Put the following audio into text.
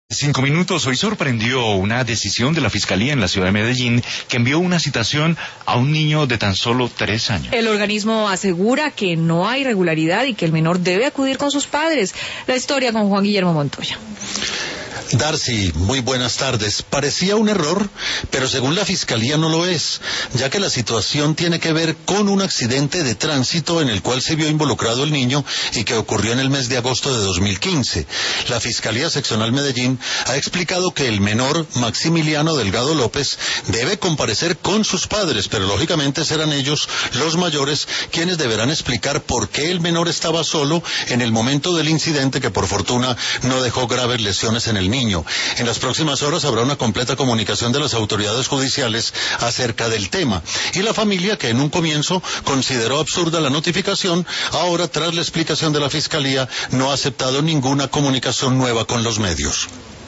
5 minutos. Hoy sorprendió una decisión de la Fiscalía en la ciudad de Medellín que envió una citación a un niño de tan solo 3 años. El organismo asegura que no hay irregularidad y que el menor debe acudir con sus padres. La historia con Juan Guillermo Montoya. Darcy, muy buenas tardes. Parecía un error, pero según la Fiscalía no lo es, ya que la situación tiene que ver con un accidente de tránsito en el cual se vio involucrado el niño y que ocurrió en el mes de agosto de 2015. La Fiscalía Seccional Medellín ha explicado que el menor, Maximiliano Delgado López, debe comparecer con sus padres, pero lógicamente serán ellos, los mayores, quienes deberán explicar por qué el menor estaba solo en el momento del incidente que por fortuna no dejó graves lesiones en el niño. En las próximas horas habrá una completa comunicación de las autoridades judiciales acerca del tema. Y la familia, que en un comienzo consideró absurda la notificación, ahora tras la explicación de la Fiscalía no ha aceptado ninguna comunicación nueva con los medios.